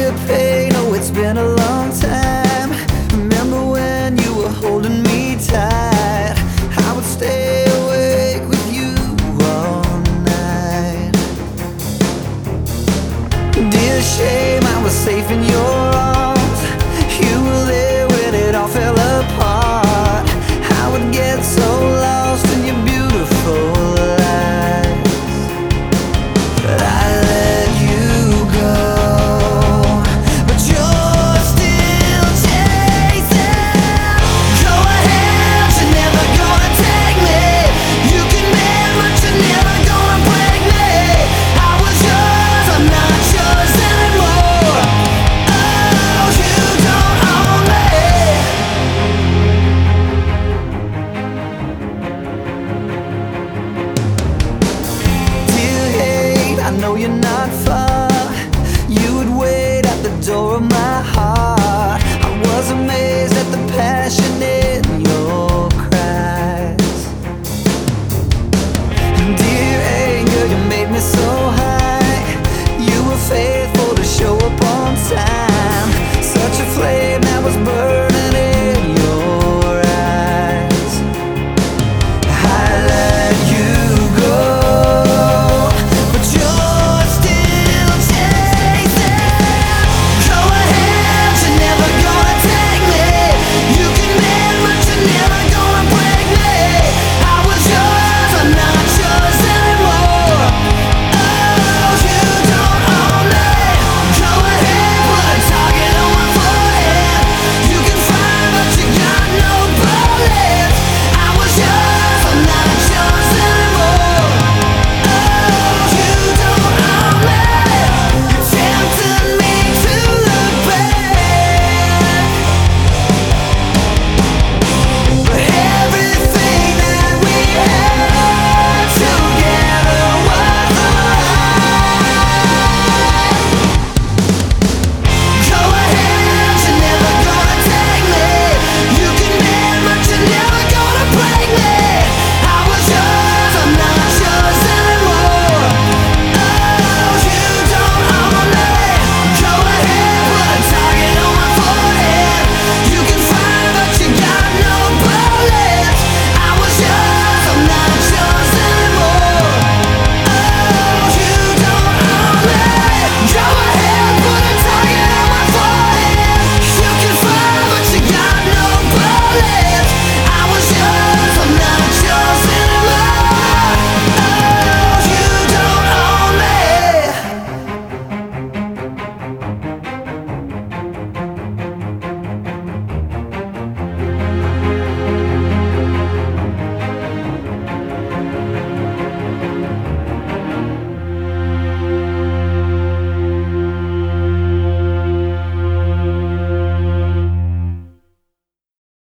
dear pain, oh it's been a long time. Remember when you were holding me tight? I would stay awake with you all night. Dear shame, I was safe in your arms. You were there when it all fell apart. I would get so lost in your beautiful lies, but I let you go. But you're still chasing. Go ahead, you're never gonna take me. You can mend, but you're never gonna break me. I was yours, I'm not yours anymore. Oh, you don't own me. Dear hate, I know you're not far. You would wait at the door of my heart.